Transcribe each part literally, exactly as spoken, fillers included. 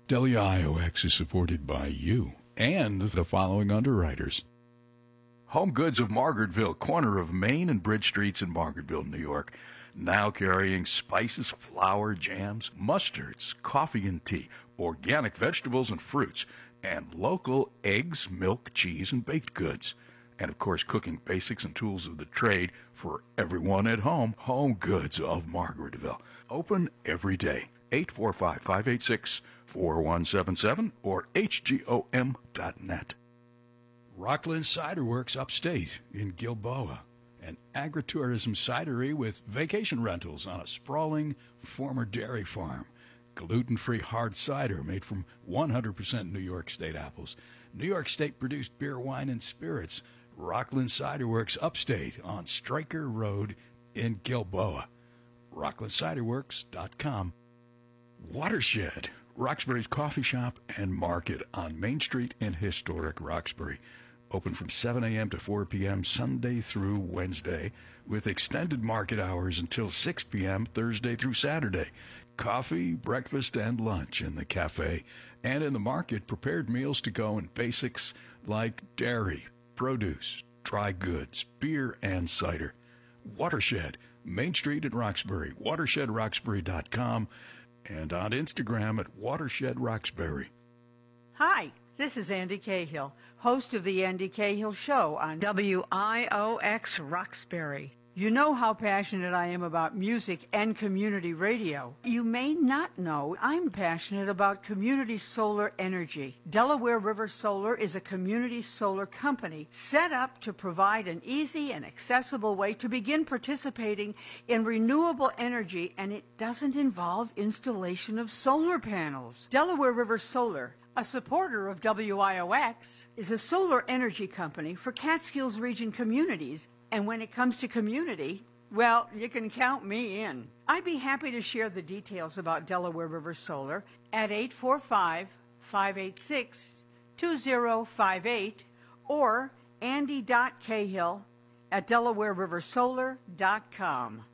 W I O X is supported by you and the following underwriters. Home Goods of Margaretville, corner of Main and Bridge Streets in Margaretville, New York. Now carrying spices, flour, jams, mustards, coffee and tea, organic vegetables and fruits, and local eggs, milk, cheese, and baked goods. And, of course, cooking basics and tools of the trade for everyone at home. Home Goods of Margaretville. Open every day. eight four five, five eight six, four one seven seven or H G O M dot net. Rockland Cider Works upstate in Gilboa. An agritourism cidery with vacation rentals on a sprawling former dairy farm. Gluten-free hard cider made from one hundred percent New York State apples. New York State-produced beer, wine, and spirits. Rockland Cider Works upstate on Stryker Road in Gilboa. rockland cider works dot com. Watershed, Roxbury's coffee shop and market on Main Street in historic Roxbury. Open from seven a.m. to four p.m. Sunday through Wednesday, with extended market hours until six p.m. Thursday through Saturday. Coffee, breakfast, and lunch in the cafe. And in the market, prepared meals to go and basics like dairy, produce, dry goods, beer, and cider. Watershed, Main Street in Roxbury, watershed roxbury dot com, and on Instagram at Watershed Roxbury. Hi. This is Andy Cahill, host of The Andy Cahill Show on W I O X Roxbury. You know how passionate I am about music and community radio. You may not know I'm passionate about community solar energy. Delaware River Solar is a community solar company set up to provide an easy and accessible way to begin participating in renewable energy, and it doesn't involve installation of solar panels. Delaware River Solar, a supporter of W I O X, is a solar energy company for Catskills region communities, and when it comes to community, well, you can count me in. I'd be happy to share the details about Delaware River Solar at eight four five, five eight six, two zero five eight or andy dot cahill at delaware river solar dot com.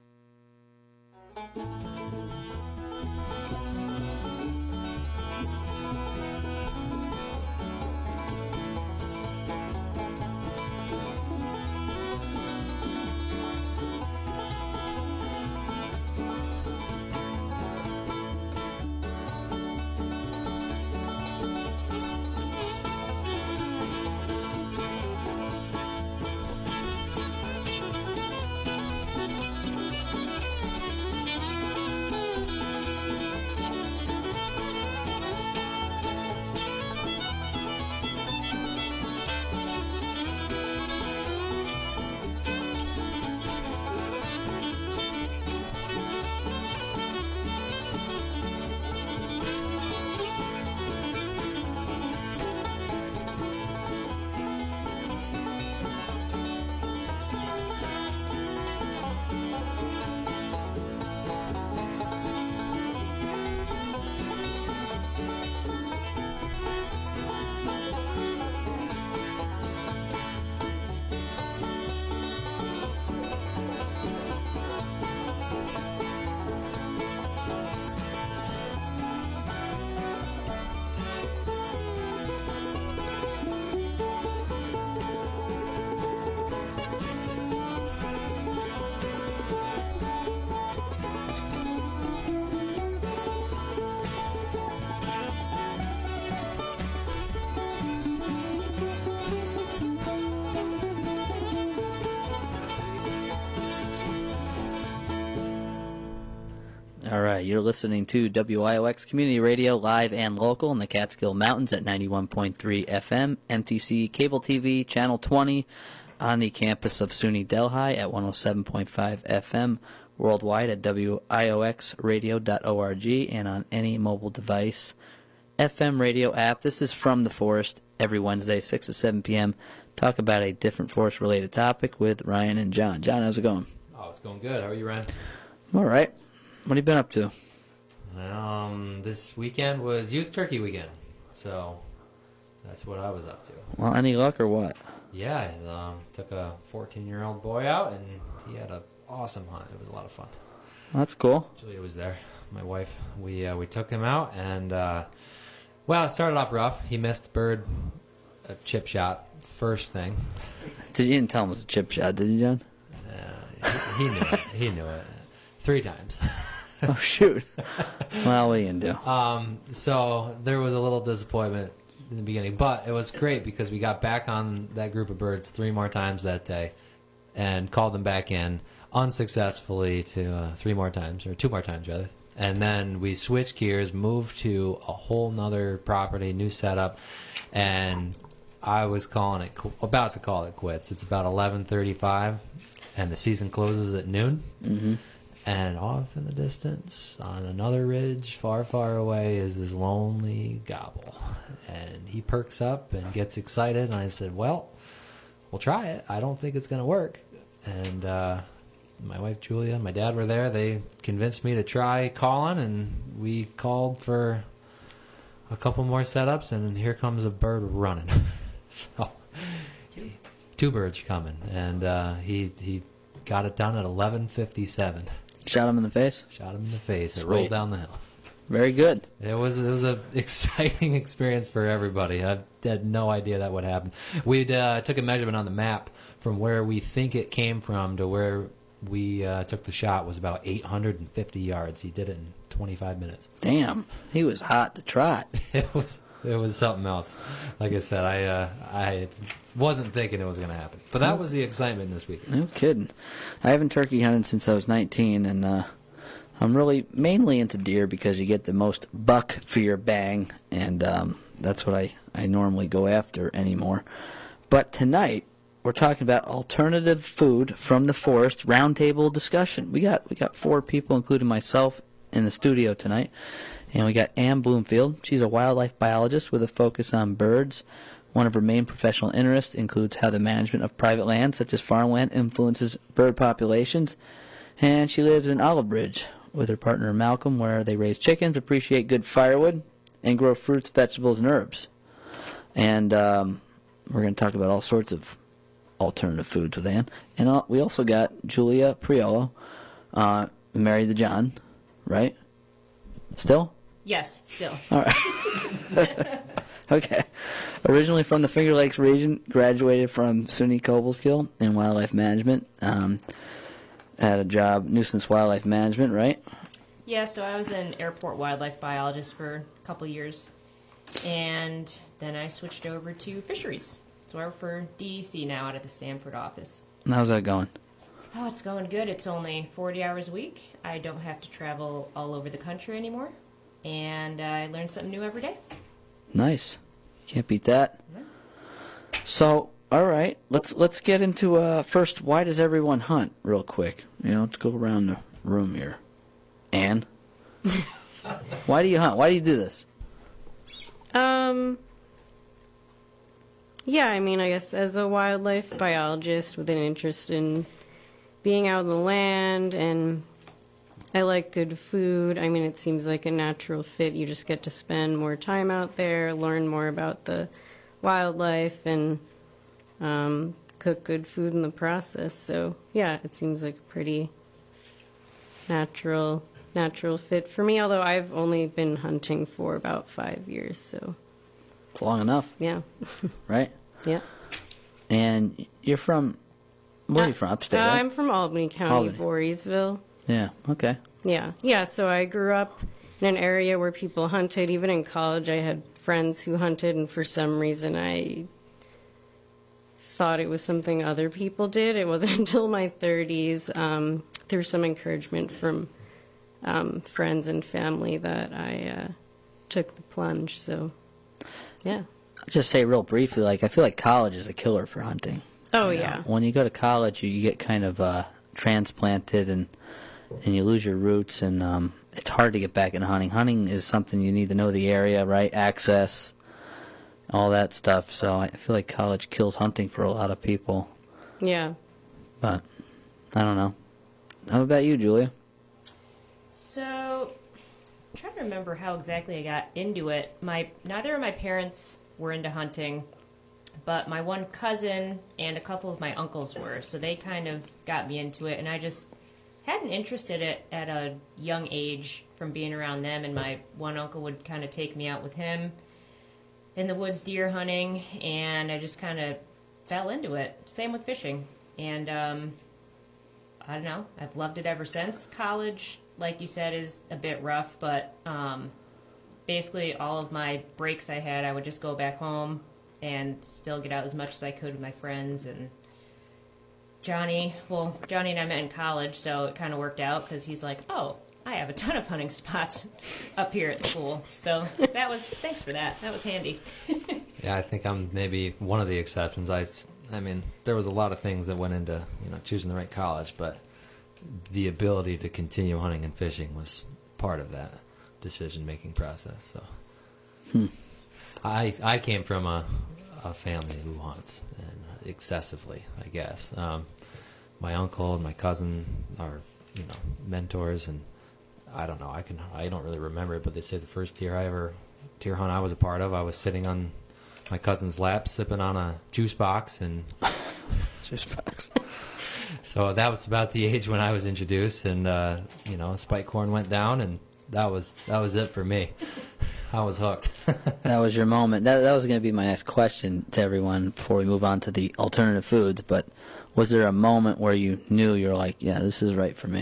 All right, you're listening to W I O X Community Radio, live and local in the Catskill Mountains at ninety-one point three F M, M T C Cable T V, Channel twenty, on the campus of SUNY Delhi at one oh seven point five F M, worldwide at W I O X radio dot org, and on any mobile device. F M radio app. This is From the Forest, every Wednesday, six to seven p.m. Talk about a different forest-related topic with Ryan and John. John, how's it going? Oh, it's going good. How are you, Ryan? I'm all right. What have you been up to? Um, this weekend was Youth Turkey Weekend, so that's what I was up to. Well, any luck or what? Yeah, I um, took a fourteen-year-old boy out, and he had an awesome hunt. It was a lot of fun. Well, that's cool. Julia was there, my wife. We uh, we took him out, and uh, Well, it started off rough. He missed bird a chip shot first thing. Did you didn't tell him it was a chip shot, did you, John? Uh, he, he knew it. He knew it. Three times. Oh, shoot. Well, what are you going to do? Um, so there was a little disappointment in the beginning, but it was great because we got back on that group of birds three more times that day and called them back in unsuccessfully to uh, three more times, or two more times, rather. And then we switched gears, moved to a whole nother property, new setup, and I was calling it, about to call it quits. It's about eleven thirty-five, and the season closes at noon. Mm-hmm. And off in the distance, on another ridge far, far away, is this lonely gobble. And he perks up and gets excited, and I said, well, we'll try it. I don't think it's going to work. And uh, my wife, Julia, my dad were there. They convinced me to try calling, and we called for a couple more setups, and here comes a bird running. So, two birds coming, and uh, he he got it done at eleven fifty-seven. Shot him in the face? Shot him in the face. It Sweet. rolled down the hill. Very good. It was it was an exciting experience for everybody. I had no idea that would happen. We uh, took a measurement on the map from where we think it came from to where we uh, took the shot was about eight hundred fifty yards. He did it in twenty-five minutes. Damn. He was hot to trot. It was it was something else. Like I said, I uh, I wasn't thinking it was going to happen. But that was the excitement this weekend. No kidding. I haven't turkey hunted since I was nineteen, and uh, I'm really mainly into deer because you get the most buck for your bang, and um, that's what I, I normally go after anymore. But tonight, we're talking about alternative food from the forest roundtable discussion. We got we got four people, including myself, in the studio tonight. And we got Ann Bloomfield. She's a wildlife biologist with a focus on birds. One of her main professional interests includes how the management of private land, such as farmland, influences bird populations. And she lives in Olive Bridge with her partner Malcolm, where they raise chickens, appreciate good firewood, and grow fruits, vegetables, and herbs. And um, we're going to talk about all sorts of alternative foods with Ann. And uh, we also got Julia Priolo, uh, married to John, right? Still? Yes, still. All right. Okay. Originally from the Finger Lakes region, graduated from SUNY Cobleskill in wildlife management. Um, had a job, nuisance wildlife management, right? Yeah, so I was an airport wildlife biologist for a couple of years. And then I switched over to fisheries. So I work for D E C now out at the Stanford office. How's that going? Oh, it's going good. It's only forty hours a week. I don't have to travel all over the country anymore. And I learn something new every day. Nice. Can't beat that. Yeah. So, all right, let's let's get into uh, first. Why does everyone hunt? Real quick, you know, let's go around the room here. Ann, why do you hunt? Why do you do this? Um. Yeah, I mean, I guess as a wildlife biologist with an interest in being out in the land, and I like good food. I mean, it seems like a natural fit. You just get to spend more time out there, learn more about the wildlife, and um, cook good food in the process. So, yeah, it seems like a pretty natural natural fit for me, although I've only been hunting for about five years, so. It's long enough, Yeah. right? Yeah. And you're from, where are you from? Upstate, Uh, right? I'm from Albany County, Albany. Voorheesville. Yeah, okay. Yeah, yeah. So I grew up in an area where people hunted. Even in college, I had friends who hunted, and for some reason, I thought it was something other people did. It wasn't until my thirties, um, through some encouragement from um, friends and family, that I uh, took the plunge. So, yeah. I'll just say real briefly, like, I feel like college is a killer for hunting. Oh, You know, yeah. When you go to college, you, you get kind of uh, transplanted, and and you lose your roots, and um, it's hard to get back into hunting. Hunting is something you need to know the area, right? Access, all that stuff. So I feel like college kills hunting for a lot of people. Yeah. But I don't know. How about you, Julia? So, I'm trying to remember how exactly I got into it. My neither of my parents were into hunting, but my one cousin and a couple of my uncles were, so they kind of got me into it, and I just had an interest in it at a young age from being around them, and my one uncle would kind of take me out with him, in the woods deer hunting, and I just kind of fell into it. Same with fishing. And um, I don't know, I've loved it ever since. College, like you said, is a bit rough, but um, basically all of my breaks I had, I would just go back home and still get out as much as I could with my friends. And Johnny, well, Johnny and I met in college, so it kind of worked out because he's like, oh, I have a ton of hunting spots up here at school. So that was, thanks for that. That was handy. Yeah, I think I'm maybe one of the exceptions. I, I mean, there was a lot of things that went into, you know, choosing the right college, but the ability to continue hunting and fishing was part of that decision-making process. So, hmm. I I came from a a family who hunts, and excessively, I guess. Um, my uncle and my cousin are, you know, mentors, and I don't know. I can I don't really remember it, but they say the first deer I ever deer hunt I was a part of, I was sitting on my cousin's lap, sipping on a juice box, and juice box. So that was about the age when I was introduced, and uh, you know, spike corn went down, and that was that was it for me. I was hooked. That was your moment. That that was going to be my next question to everyone before we move on to the alternative foods. But was there a moment where you knew you were like, yeah, this is right for me?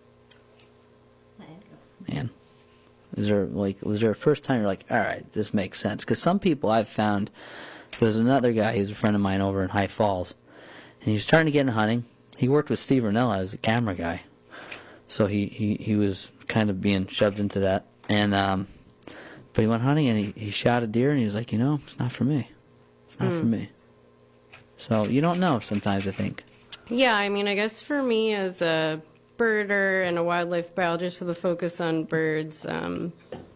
Man, is there like was there a first time you're like, all right, this makes sense? Because some people I've found, there's another guy who's a friend of mine over in High Falls, and he was trying to get into hunting. He worked with Steve Ranella as a camera guy, so he, he, he was kind of being shoved into that. And um, but he went hunting and he, he shot a deer, and he was like, you know, it's not for me. It's not mm. for me. So you don't know sometimes, I think. Yeah, I mean, I guess for me as a birder and a wildlife biologist with a focus on birds, um,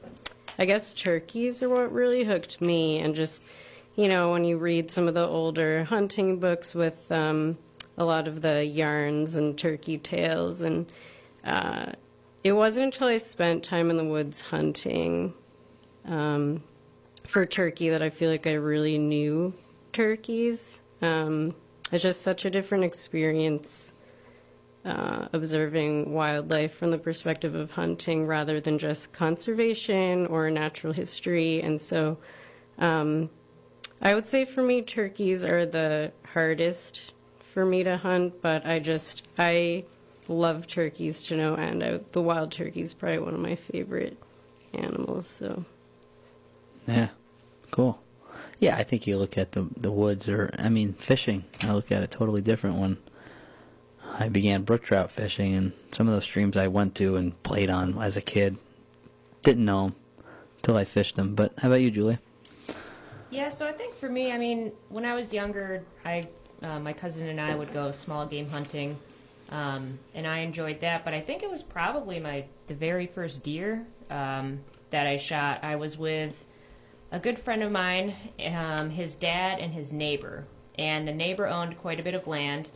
I guess turkeys are what really hooked me. And just, you know, when you read some of the older hunting books with um, a lot of the yarns and turkey tales, and uh, it wasn't until I spent time in the woods hunting um, for turkey that I feel like I really knew turkeys. Um, it's just such a different experience uh, observing wildlife from the perspective of hunting rather than just conservation or natural history. And so um, I would say for me, turkeys are the hardest for me to hunt, but I just, I love turkeys to no end. I, the wild turkey is probably one of my favorite animals, so. Yeah, cool. Yeah, I think you look at the the woods, or, I mean, fishing. I look at it totally different when I began brook trout fishing, and some of those streams I went to and played on as a kid, didn't know them until I fished them. But how about you, Julie? Yeah, so I think for me, I mean, when I was younger, I uh, my cousin and I would go small game hunting, um, and I enjoyed that. But I think it was probably my the very first deer um, that I shot. I was with a good friend of mine, um, his dad and his neighbor. And the neighbor owned quite a bit of land.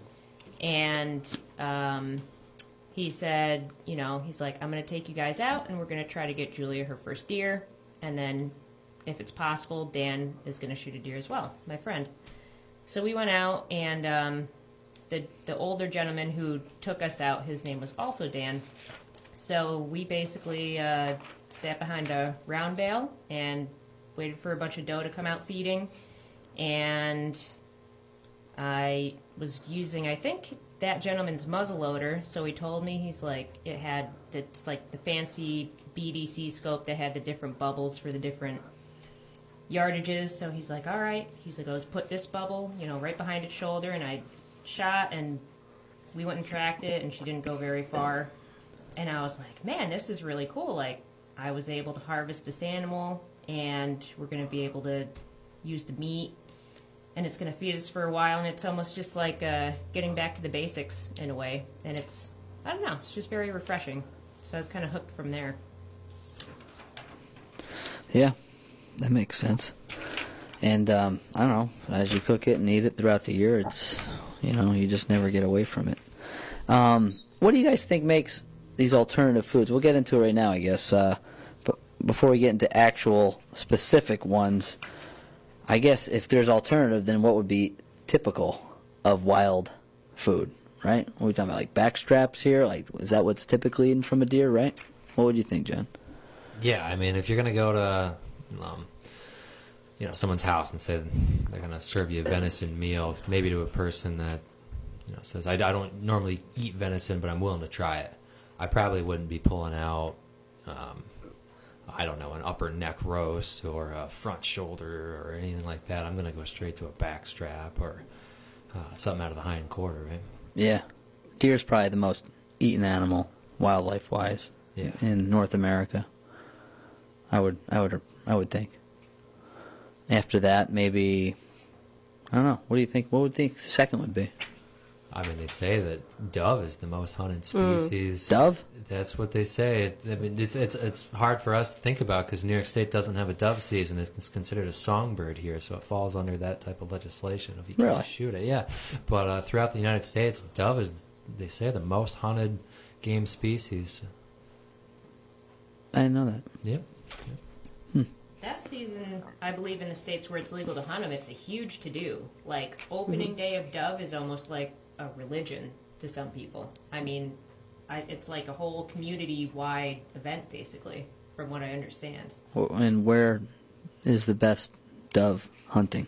And um, he said, you know, he's like, I'm going to take you guys out, and we're going to try to get Julia her first deer. And then, if it's possible, Dan is going to shoot a deer as well, my friend. So we went out, and um, the, the older gentleman who took us out, his name was also Dan. So we basically uh, sat behind a round bale and waited for a bunch of doe to come out feeding, and I was using, I think, that gentleman's muzzleloader. So he told me, he's like, it had it's like the fancy B D C scope that had the different bubbles for the different yardages. So he's like, all right, he's like, I was put this bubble, you know, right behind its shoulder, and I shot, and we went and tracked it, and she didn't go very far. And I was like, man, this is really cool. Like, I was able to harvest this animal, and we're going to be able to use the meat, and it's going to feed us for a while, and it's almost just like uh, getting back to the basics in a way. And it's, I don't know, it's just very refreshing. So I was kind of hooked from there. Yeah, that makes sense. And um, I don't know, as you cook it and eat it throughout the year, it's, you know, you just never get away from it. Um, what do you guys think makes these alternative foods? We'll get into it right now, I guess. Uh, but before we get into actual specific ones, I guess if there's alternative, then what would be typical of wild food, right? What are we talking about, like backstraps here? Like, is that what's typically eaten from a deer, right? What would you think, John? Yeah, I mean, if you're going to go to, um, you know, someone's house and say they're going to serve you a venison meal, maybe to a person that, you know, says, I, I don't normally eat venison, but I'm willing to try it. I probably wouldn't be pulling out, um, I don't know, an upper neck roast or a front shoulder or anything like that. I'm going to go straight to a back strap or uh, something out of the hind quarter, right? Yeah. Deer's probably the most eaten animal, wildlife-wise, yeah. in North America. I would, I would, I would think. After that, maybe, I don't know. What do you think? What would you think the second would be? I mean, they say that dove is the most hunted species. Mm. Dove? That's what they say. I mean, it's it's it's hard for us to think about because New York State doesn't have a dove season. It's considered a songbird here, so it falls under that type of legislation if you can't Really? shoot it. Yeah, but uh, throughout the United States, dove is, they say, the most hunted game species. I didn't know that. Yep. That season, I believe in the states where it's legal to hunt them, it's a huge to-do. Like, opening day of dove is almost like a religion to some people. I mean, I, it's like a whole community-wide event, basically, from what I understand. Well, and where is the best dove hunting?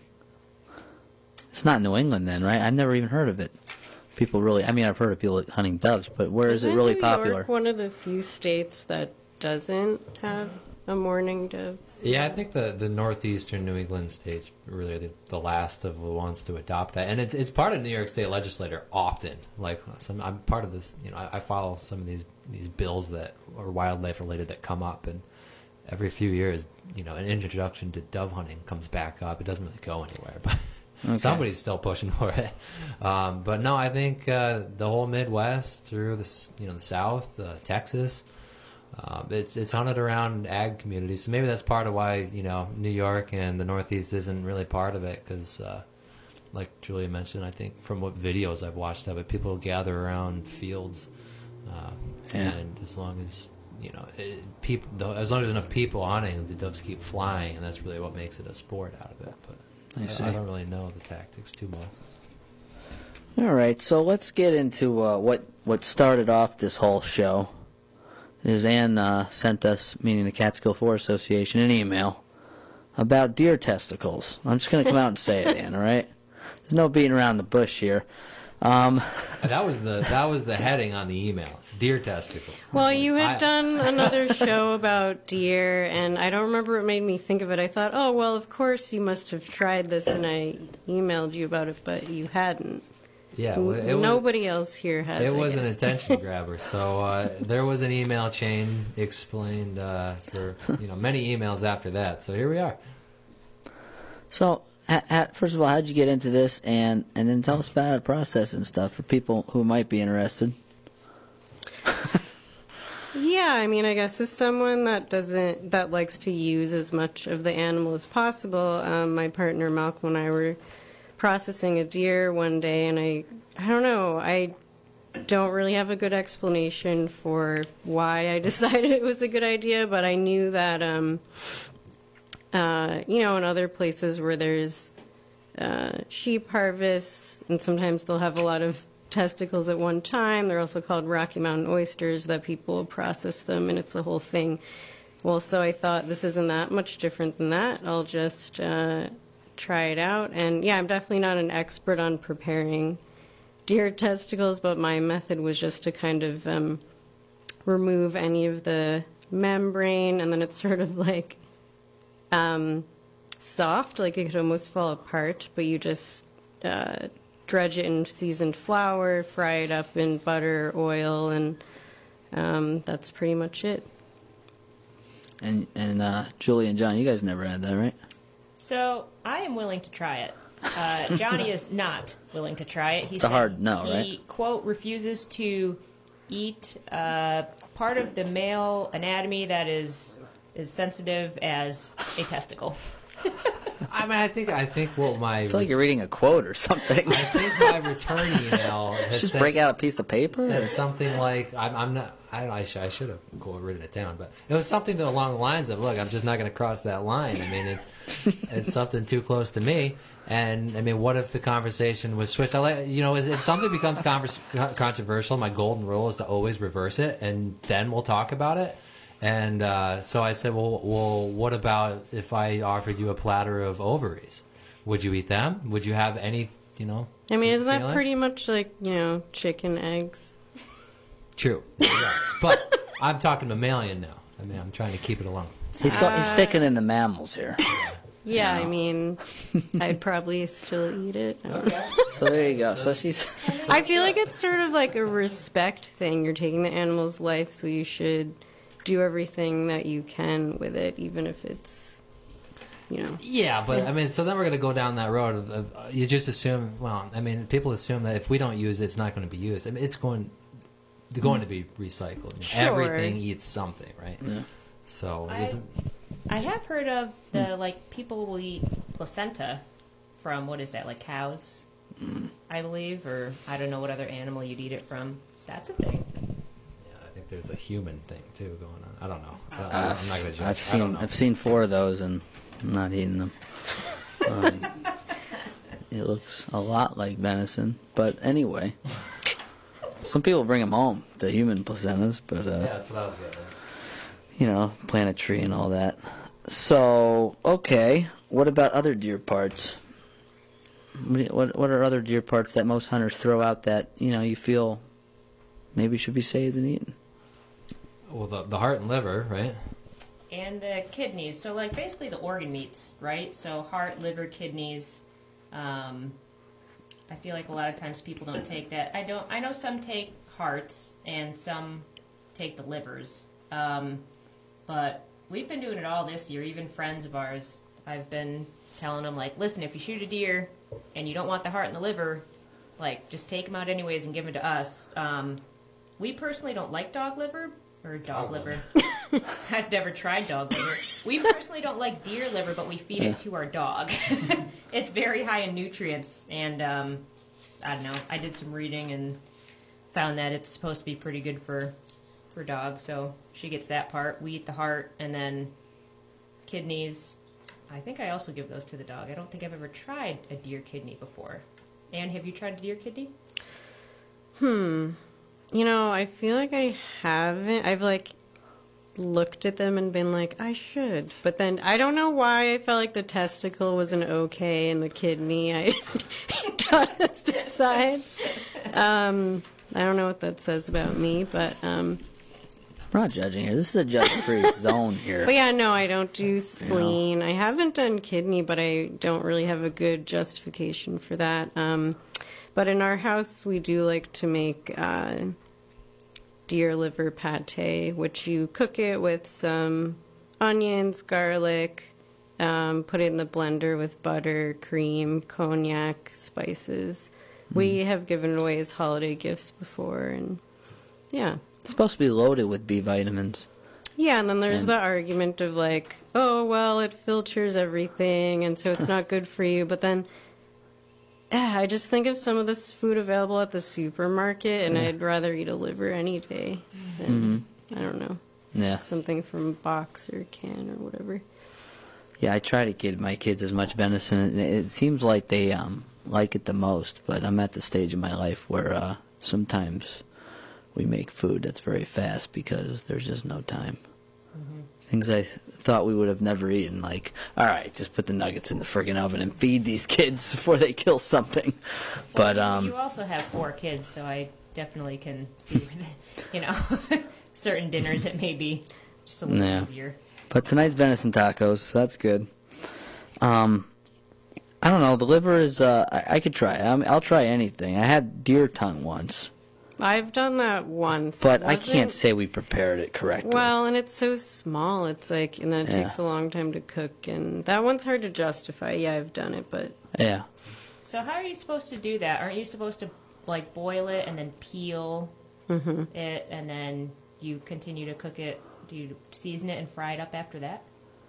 It's not New England then, right? I've never even heard of it. People really, I mean, I've heard of people hunting doves, but where is Isn't it really New popular? York one of the few states that doesn't have a mourning dove season? Yeah, I think the, the northeastern New England states really are the, the last of the ones to adopt that, and it's it's part of New York State legislature often. Like some, I'm part of this. You know, I, I follow some of these these bills that are wildlife related that come up, and every few years, you know, an introduction to dove hunting comes back up. It doesn't really go anywhere, but okay. Somebody's still pushing for it. Um, but no, I think uh, the whole Midwest through the you know the South, uh, Texas. Um, it's it's hunted around ag communities, so maybe that's part of why you know New York and the Northeast isn't really part of it. Because, uh, like Julia mentioned, I think from what videos I've watched of it, people gather around fields, uh, Yeah. and as long as you know it, people, as long as there's enough people hunting, the doves keep flying, and that's really what makes it a sport out of it. But I I, see. I don't really know the tactics too well. All right, so let's get into uh, what what started off this whole show. Is Ann uh, sent us, meaning the Catskill Forest Association, an email about deer testicles. I'm just going to come out and say it, Ann, all right? There's no beating around the bush here. Um, That was the that was the heading on the email: deer testicles. Well, you had I- done another show about deer, and I don't remember what made me think of it. I thought, oh, well, of course you must have tried this, and I emailed you about it, but you hadn't. Yeah, well, it was, Nobody else here has. It I was an guess. attention grabber. So uh, there was an email chain explained uh, for you know many emails after that. So here we are. so, at, at, first of all, how'd you get into this? And, and then tell us about the process and stuff for people who might be interested. Yeah, I mean, I guess as someone that doesn't that likes to use as much of the animal as possible, um, my partner Malcolm and I were processing a deer one day, and I, I don't know, I don't really have a good explanation for why I decided it was a good idea, but I knew that, um, uh, you know, in other places where there's uh, sheep harvests, and sometimes they'll have a lot of testicles at one time. They're also called Rocky Mountain oysters, that people process them, and it's a whole thing. Well, so I thought this isn't that much different than that. I'll just uh, try it out. And yeah, I'm definitely not an expert on preparing deer testicles, but my method was just to kind of um, remove any of the membrane, and then it's sort of like um, soft, like it could almost fall apart, but you just uh, dredge it in seasoned flour, fry it up in butter, oil, and um, that's pretty much it. And, and uh, Julie and John, you guys never had that, right? So I am willing to try it. Uh, Johnny is not willing to try it. He It's a said hard no, he, right? quote, refuses to eat uh, part of the male anatomy that is as sensitive as a testicle. I mean, I think I think what my I feel like you're reading a quote or something. I think my return email has Just said, break out a piece of paper? said something like I'm, I'm not. I don't know. I should, I should have written it down, but it was something to along the lines of, "Look, I'm just not going to cross that line. I mean, it's it's something too close to me." And I mean, what if the conversation was switched? I like, you know, if if something becomes convers- controversial, my golden rule is to always reverse it, and then we'll talk about it. And uh, so I said, well, well, what about if I offered you a platter of ovaries? Would you eat them? Would you have any, you know? I mean, isn't that feeling? pretty much like, you know, chicken eggs? True. Yeah. But I'm talking mammalian now. I mean, I'm trying to keep it alone. He's, go, he's sticking in the mammals here. Yeah, You know. I mean, I'd probably still eat it. I don't know. So there you go. So she's. I feel like it's sort of like a respect thing. You're taking the animal's life, so you should do everything that you can with it, even if it's, you know. Yeah, but I mean, so then we're going to go down that road. Of, of, uh, you just assume, well, I mean, people assume that if we don't use it, it's not going to be used. I mean, it's going, they're going to be recycled. Sure. Everything eats something, right? Yeah. So, I- isn't, I have heard of the like people will eat placenta from what is that like cows, I believe, or I don't know what other animal you'd eat it from. That's a thing. yeah, I think there's a human thing too going on. I don't know. I don't, Uh, I'm not going to judge. I've I seen don't know. I've seen four of those and I'm not eating them. Um, it looks a lot like venison, but anyway, some people bring them home, the human placentas, but uh, Yeah, that's what I was getting at. you know, plant a tree and all that. So okay, what about other deer parts? What do you- what what are other deer parts that most hunters throw out that you know you feel maybe should be saved and eaten? Well, the, the heart and liver, right? And the kidneys. So, like, basically the organ meats, right? So, heart, liver, kidneys. Um, I feel like a lot of times people don't take that. I don't. I know some take hearts and some take the livers. Um, but we've been doing it all this year. Even friends of ours, I've been telling them, like, listen, if you shoot a deer and you don't want the heart and the liver, like, just take them out anyways and give them to us. Um, we personally don't like dog liver. Or dog Dog liver. I've never tried dog liver. We personally don't like deer liver, but we feed it to our dog. It's very high in nutrients, and um, I don't know. I did some reading and found that it's supposed to be pretty good for for dogs. So she gets that part. We eat the heart, and then kidneys. I think I also give those to the dog. I don't think I've ever tried a deer kidney before. Anne, have you tried a deer kidney? Hmm. You know, I feel like I haven't. I've like looked at them and been like, I should. But then I don't know why I felt like the testicle was an okay and the kidney I tossed aside. Um, I don't know what that says about me, but um, We're not judging here. This is a judge-free zone here. but yeah, no, I don't do spleen. I haven't done kidney, but I don't really have a good justification for that. Um, but in our house, we do like to make uh, deer liver pate, which you cook it with some onions, garlic, um, put it in the blender with butter, cream, cognac, spices. Mm. We have given away as holiday gifts before, and yeah. It's supposed to be loaded with B vitamins. Yeah, and then there's And- the argument of like, oh, well, it filters everything, and so it's not good for you. But then eh, I just think of some of this food available at the supermarket, and Yeah. I'd rather eat a liver any day than, I don't know, Yeah. something from box or can or whatever. Yeah, I try to give my kids as much venison, and it seems like they um, like it the most. But I'm at the stage in my life where uh, sometimes we make food that's very fast because there's just no time. Things I th- thought we would have never eaten, like, all right, just put the nuggets in the friggin' oven and feed these kids before they kill something. But um, You also have four kids, so I definitely can see, you know, certain dinners it may be just a little Yeah. easier. But tonight's venison tacos, so that's good. Um, I don't know. The liver is. Uh, I, I could try. I mean, I'll try anything. I had deer tongue once, I've done that once. but It I wasn't- can't say we prepared it correctly. Well, and it's so small. It's like, and then it Yeah. takes a long time to cook, and that one's hard to justify. Yeah, I've done it, but Yeah. So how are you supposed to do that? Aren't you supposed to like boil it and then peel it, and then you continue to cook it? Do you season it and fry it up after that?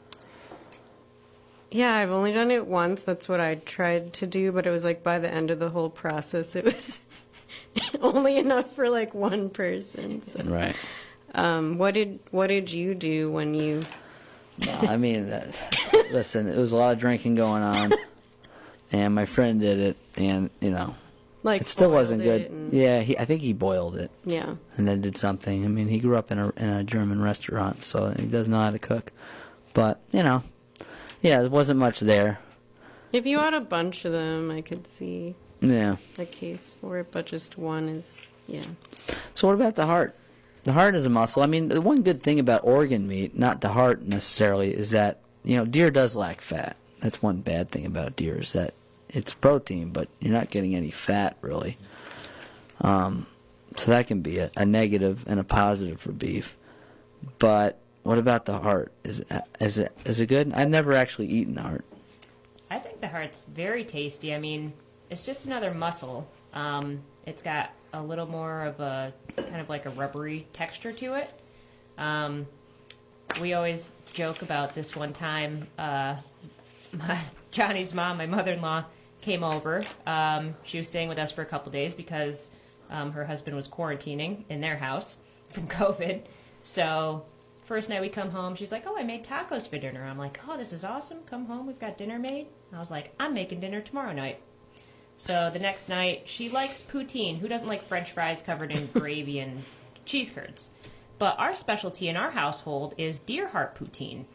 yeah, I've only done it once. That's what I tried to do, but it was like by the end of the whole process, it was only enough for like one person. So, Right. um, what did what did you do when you? No, I mean, that, listen, it was a lot of drinking going on, and my friend did it, and you know, Like it still boiled wasn't good. it and- Yeah, he, I think he boiled it Yeah. and then did something. I mean, he grew up in a in a German restaurant, so he does know how to cook. But you know, yeah, there wasn't much there. If you had a bunch of them, I could see Yeah. a case for it, but just one is, yeah. So what about the heart? The heart is a muscle. I mean, the one good thing about organ meat, not the heart necessarily, is that, you know, deer does lack fat. That's one bad thing about deer, is that it's protein, but you're not getting any fat, really. Um, so that can be a, a negative and a positive for beef. But what about the heart? Is, is, it, is it good? I've never actually eaten the heart. I think the heart's very tasty. I mean, it's just another muscle. Um, it's got a little more of a kind of like a rubbery texture to it. Um, we always joke about this one time. Uh, my, Johnny's mom, my mother-in-law, came over. Um, she was staying with us for a couple days because um, her husband was quarantining in their house from COVID. So first night we come home, she's like, oh, I made tacos for dinner. I'm like, oh, this is awesome. Come home, we've got dinner made. I was like, I'm making dinner tomorrow night. So the next night, she likes poutine. Who doesn't like French fries covered in gravy and cheese curds? But our specialty in our household is deer heart poutine.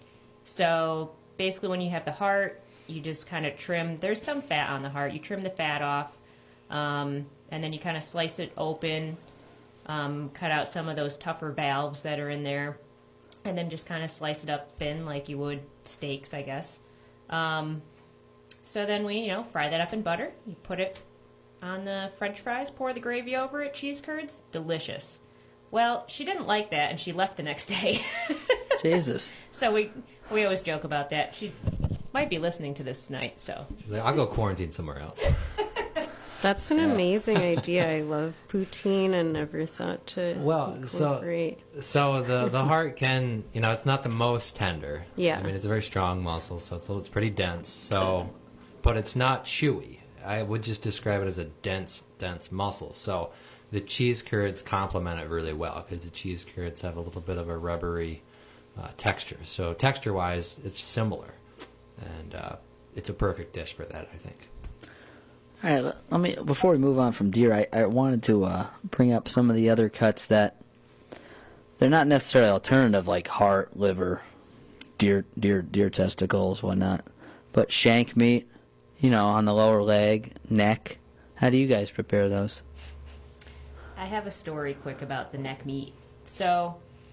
So basically when you have the heart, you just kind of trim. There's some fat on the heart. You trim the fat off, um, and then you kind of slice it open, um, cut out some of those tougher valves that are in there, and then just kind of slice it up thin like you would steaks, I guess. Um, so then we, you know, fry that up in butter. You put it on the French fries, pour the gravy over it, cheese curds. Delicious. Well, she didn't like that, and she left the next day. Jesus. So we we always joke about that. She might be listening to this tonight, so. She's like, I'll go quarantine somewhere else. That's an amazing idea. I love poutine and never thought to Well, so incorporate. so the the heart can, you know, it's not the most tender. Yeah. I mean, it's a very strong muscle, so it's, it's pretty dense. So, but it's not chewy. I would just describe it as a dense, dense muscle. So the cheese curds complement it really well because the cheese curds have a little bit of a rubbery uh, texture. So texture-wise, it's similar, and uh, it's a perfect dish for that, I think. All right, let me, before we move on from deer, I, I wanted to uh, bring up some of the other cuts that they're not necessarily alternative, like heart, liver, deer, deer, deer testicles, whatnot, but shank meat, you know, on the lower leg, neck. How do you guys prepare those? I have a story quick about the neck meat. So,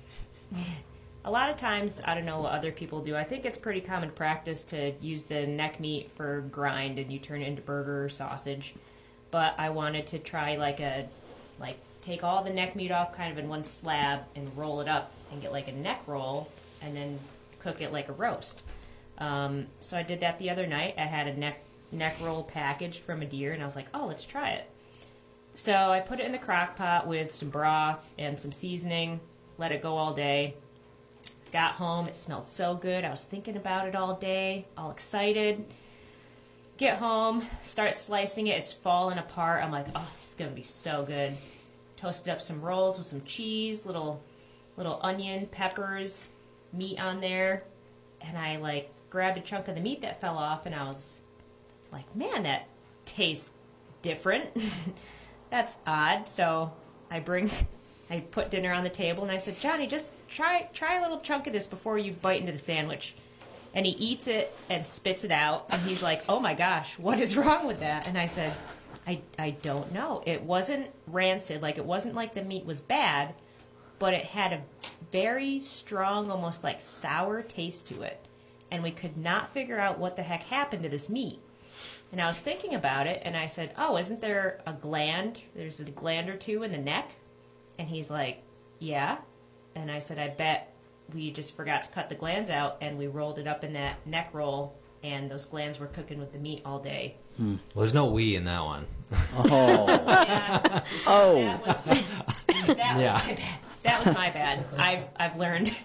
a lot of times, I don't know what other people do. I think it's pretty common practice to use the neck meat for grind and you turn it into burger or sausage. But I wanted to try like a, like take all the neck meat off kind of in one slab and roll it up and get like a neck roll and then cook it like a roast. Um, so I did that the other night. I had a neck neck roll packaged from a deer and I was like, oh, let's try it. So I put it in the crock pot with some broth and some seasoning, let it go all day. Got home, it smelled so good. I was thinking about it all day, all excited. Get home, start slicing it. It's falling apart. I'm like, oh, this is going to be so good. Toasted up some rolls with some cheese, little little onion, peppers, meat on there. And I, like, grabbed a chunk of the meat that fell off, and I was like, man, that tastes different. That's odd. So I bring... I put dinner on the table, and I said, Johnny, just try try a little chunk of this before you bite into the sandwich. And he eats it and spits it out, and he's like, oh, my gosh, what is wrong with that? And I said, I, I don't know. It wasn't rancid. Like, it wasn't like the meat was bad, but it had a very strong, almost like sour taste to it. And we could not figure out what the heck happened to this meat. And I was thinking about it, and I said, oh, isn't there a gland? There's a gland or two in the neck. And he's like, yeah. And I said, I bet we just forgot to cut the glands out, and we rolled it up in that neck roll, and those glands were cooking with the meat all day. Hmm. Well, there's no we in that one. Oh. Yeah. Oh. That was, that Yeah. was my bad. That was my bad. I've, I've learned.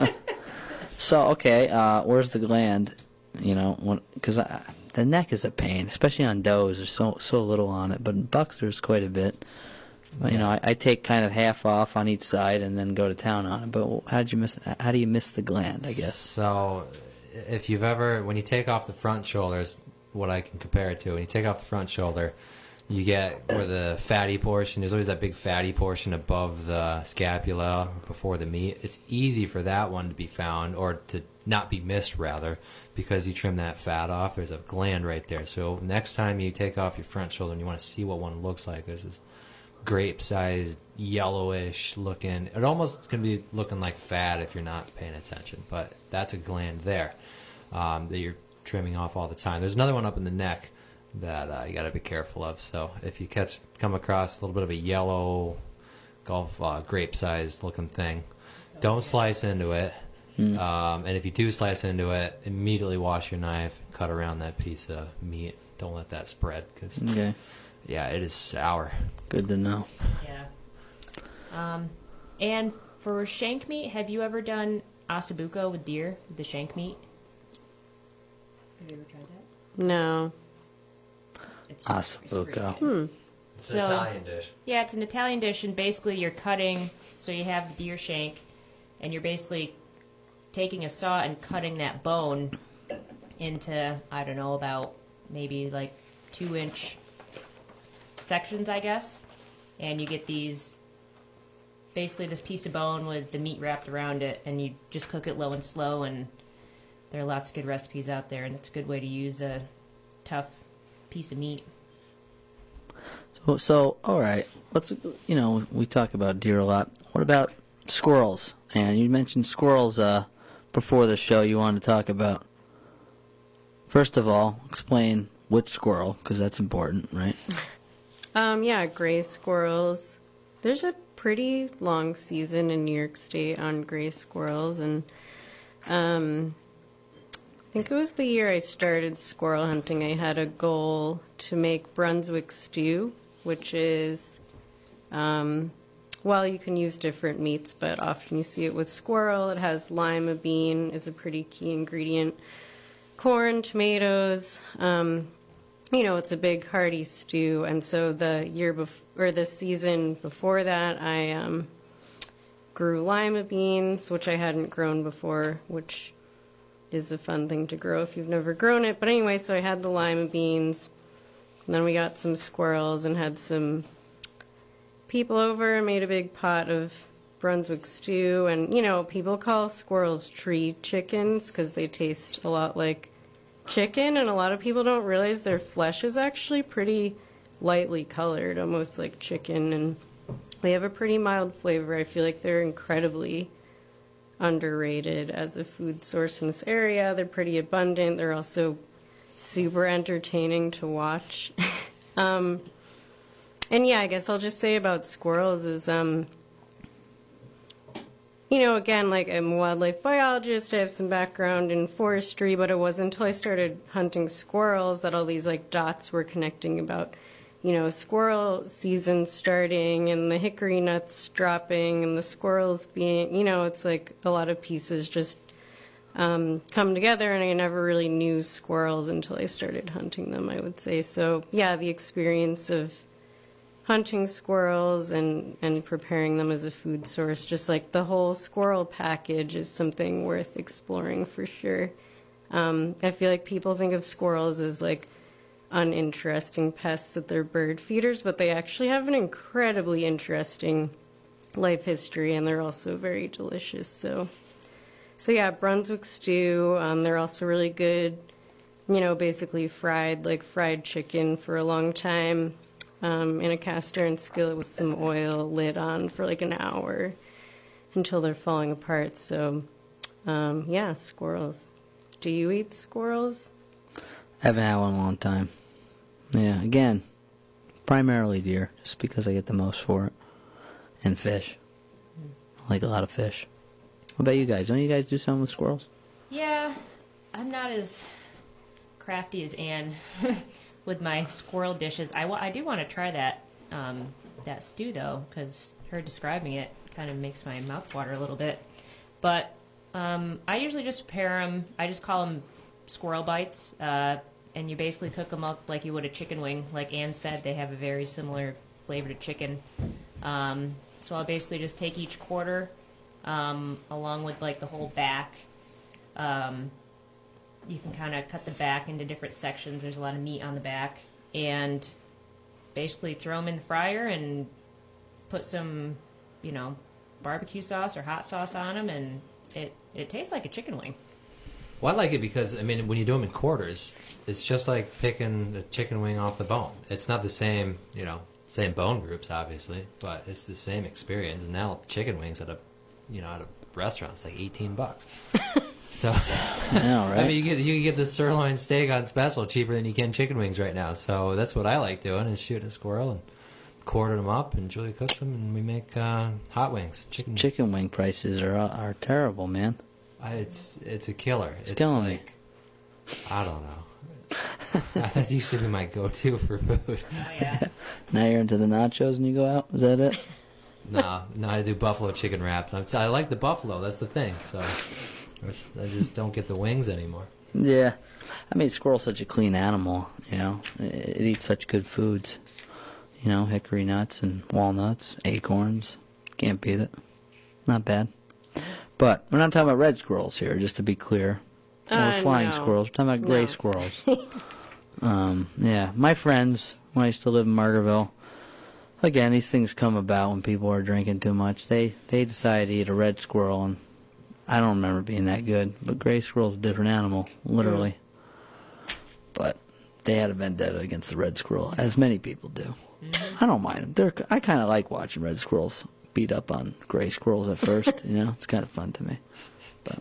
So, okay, uh, where's the gland? You know, because the neck is a pain, especially on does. There's so so little on it, but in bucks there's quite a bit. But, you know, I, I take kind of half off on each side and then go to town on it. But how did you miss? How do you miss the gland? I guess. So, if you've ever, when you take off the front shoulders, what I can compare it to, when you take off the front shoulder, you get where the fatty portion, there's always that big fatty portion above the scapula before the meat. It's easy for that one to be found, or to not be missed, rather, because you trim that fat off. There's a gland right there. So next time you take off your front shoulder and you want to see what one looks like, there's this grape-sized, yellowish looking, it almost can be looking like fat if you're not paying attention, but that's a gland there um, that you're trimming off all the time. There's another one up in the neck that uh, you got to be careful of. So if you catch come across a little bit of a yellow golf uh, grape-sized looking thing, don't slice into it. Mm. Um, and if you do slice into it, immediately wash your knife and cut around that piece of meat. Don't let that spread, because okay. yeah, it is sour. Good to know. Yeah. Um, and for shank meat, have you ever done ossobuco with deer, the shank meat? Have you ever tried that? No. It's, Ossobuco. it's Hmm. It's So- an Italian dish. Yeah, it's an Italian dish, and basically you're cutting, so you have the deer shank, and you're basically taking a saw and cutting that bone into, I don't know, about maybe like two inch sections, I guess. And you get these, basically this piece of bone with the meat wrapped around it, and you just cook it low and slow, and there are lots of good recipes out there, and it's a good way to use a tough piece of meat. So, so all right. Let's, you know, we talk about deer a lot. What about squirrels? And you mentioned squirrels uh, before the show you wanted to talk about. First of all, explain which squirrel, because that's important, right? Um, yeah, gray squirrels. There's a pretty long season in New York State on gray squirrels, and um, I think it was the year I started squirrel hunting, I had a goal to make Brunswick stew, which is, um, well, you can use different meats, but often you see it with squirrel. It has lima bean is a pretty key ingredient, corn, tomatoes. Um, you know, it's a big hearty stew, and so the year bef- or the season before that, I um, grew lima beans, which I hadn't grown before, which is a fun thing to grow if you've never grown it. But anyway, so I had the lima beans, and then we got some squirrels and had some people over and made a big pot of Brunswick stew. And, you know, people call squirrels tree chickens because they taste a lot like chicken, and a lot of people don't realize their flesh is actually pretty lightly colored, almost like chicken, and they have a pretty mild flavor. I feel like they're incredibly underrated as a food source in this area. They're pretty abundant. They're also super entertaining to watch. um, and yeah, I guess I'll just say about squirrels is, um, you know, again, like I'm a wildlife biologist, I have some background in forestry, but it wasn't until I started hunting squirrels that all these like dots were connecting about, you know, squirrel season starting and the hickory nuts dropping and the squirrels being, you know, it's like a lot of pieces just um, come together, and I never really knew squirrels until I started hunting them, I would say. So, yeah, the experience of hunting squirrels and, and preparing them as a food source, just like the whole squirrel package is something worth exploring for sure. Um, I feel like people think of squirrels as like uninteresting pests, that they're bird feeders, but they actually have an incredibly interesting life history, and they're also very delicious. So, so yeah, Brunswick stew, um, they're also really good, you know, basically fried, like fried chicken for a long time. Um, in a cast iron skillet with some oil, lid on for like an hour until they're falling apart. So, um, yeah, squirrels. Do you eat squirrels? I haven't had one in a long time. Yeah, again, primarily deer, just because I get the most for it. And fish. I like a lot of fish. What about you guys? Don't you guys do something with squirrels? Yeah, I'm not as crafty as Anne with my squirrel dishes. I, wa- I do want to try that um, that stew, though, because her describing it kind of makes my mouth water a little bit. But um, I usually just prepare them. I just call them squirrel bites, uh, and you basically cook them up like you would a chicken wing. Like Anne said, they have a very similar flavor to chicken. Um, so I'll basically just take each quarter um, along with like the whole back. Um, you can kind of cut the back into different sections. There's a lot of meat on the back. And basically throw them in the fryer and put some, you know, barbecue sauce or hot sauce on them, and it, it tastes like a chicken wing. Well, I like it because, I mean, when you do them in quarters, it's just like picking the chicken wing off the bone. It's not the same, you know, same bone groups, obviously, but it's the same experience. And now chicken wings at a, you know, at a restaurant, it's like eighteen bucks. So, I know, right? I mean, you get you can get the sirloin steak on special cheaper than you can chicken wings right now. So that's what I like doing, is shooting a squirrel and quarter them up, and Julie cooks them, and we make uh, hot wings. Chicken chicken wing prices are are terrible, man. I, it's it's a killer. It's, it's killing like, me. I don't know. That used to be my go-to for food. Oh, yeah. Now you're into the nachos and you go out? Is that it? No, no, I do buffalo chicken wraps. I'm, I like the buffalo. That's the thing. So I just don't get the wings anymore. Yeah. I mean, squirrel's such a clean animal, you know. It, it eats such good foods. You know, hickory nuts and walnuts, acorns. Can't beat it. Not bad. But we're not talking about red squirrels here, just to be clear. Or Uh, flying no. squirrels. We're talking about gray No. squirrels. um, yeah, my friends, when I used to live in Margarettville, again, these things come about when people are drinking too much. They they decide to eat a red squirrel, and I don't remember it being that good. But gray squirrel's a different animal, literally. Mm. But they had a vendetta against the red squirrel, as many people do. Mm-hmm. I don't mind them. They're, I kind of like watching red squirrels beat up on gray squirrels at first. You know, it's kind of fun to me. But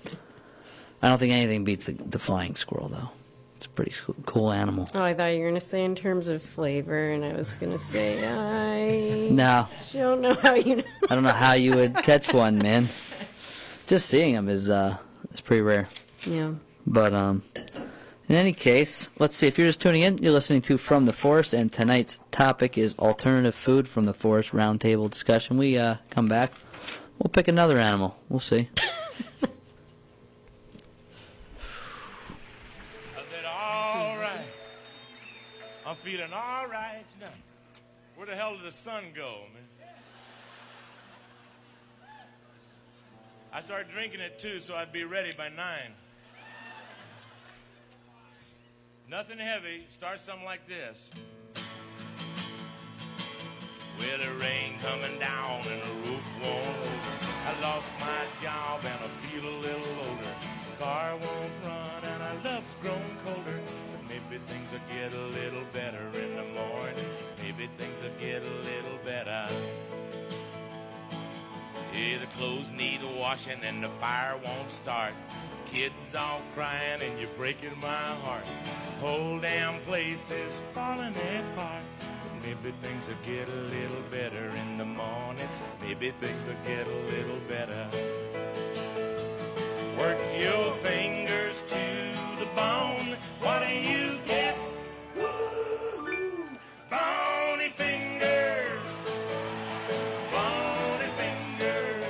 I don't think anything beats the, the flying squirrel, though. It's a pretty cool animal. Oh, I thought you were going to say in terms of flavor, and I was going to say, I No, don't know how you know. I don't know how you would catch one, man. Just seeing them is uh is pretty rare. Yeah. But um, in any case, let's see. If you're just tuning in, you're listening to From the Forest, and tonight's topic is alternative food from the forest roundtable discussion. We uh come back, we'll pick another animal. We'll see. I'm feeling all right now. Where the hell did the sun go, man? I started drinking at two, so I'd be ready by nine. Nothing heavy. Start something like this. With the rain coming down and the roof won't hold. I lost my job and I feel a little older. Car won't run and our love's grown colder. Maybe things will get a little better in the morning. Maybe things will get a little better. Yeah, the clothes need washing and the fire won't start. Kids all crying and you're breaking my heart. Whole damn place is falling apart. But maybe things will get a little better in the morning. Maybe things will get a little better. Work your fingers to the bone. What do you get? Woo-hoo. Bony fingers. Bony fingers.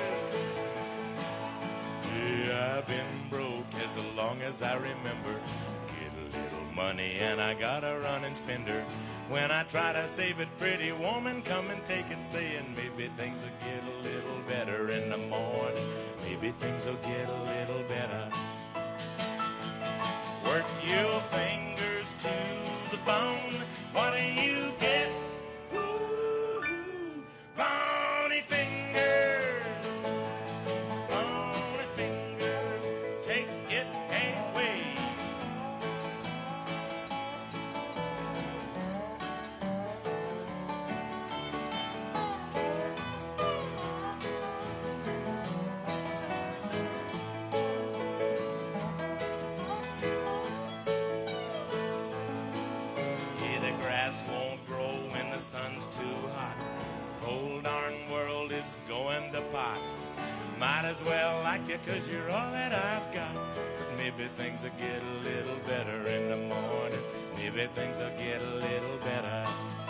Yeah, I've been broke as long as I remember. Get a little money and I gotta run and spend her. When I try to save it, pretty woman, come and take it, saying maybe things will get a little better in the morning. Maybe things will get a little better. Work your fingers to the bone. What do you get? Woo-hoo. Bony fingers. Bony fingers. Take it away. Won't grow when the sun's too hot. Whole darn world is going to pot. Might as well like you 'cause you're all that I've got. But maybe things will get a little better in the morning. Maybe things will get a little better.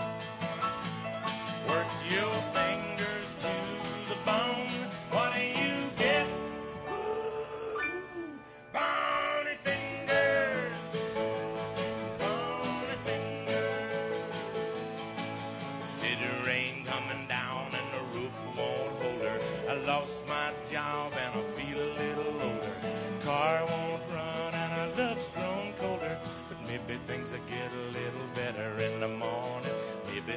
Work your fingers to the bone. What do you get? Woo-hoo. Bony fingers. Bony fingers. City rain coming down and the roof won't hold her. I lost my job and I feel a little older. Car won't run and our love's grown colder. But maybe things will get a little better in the morning. Maybe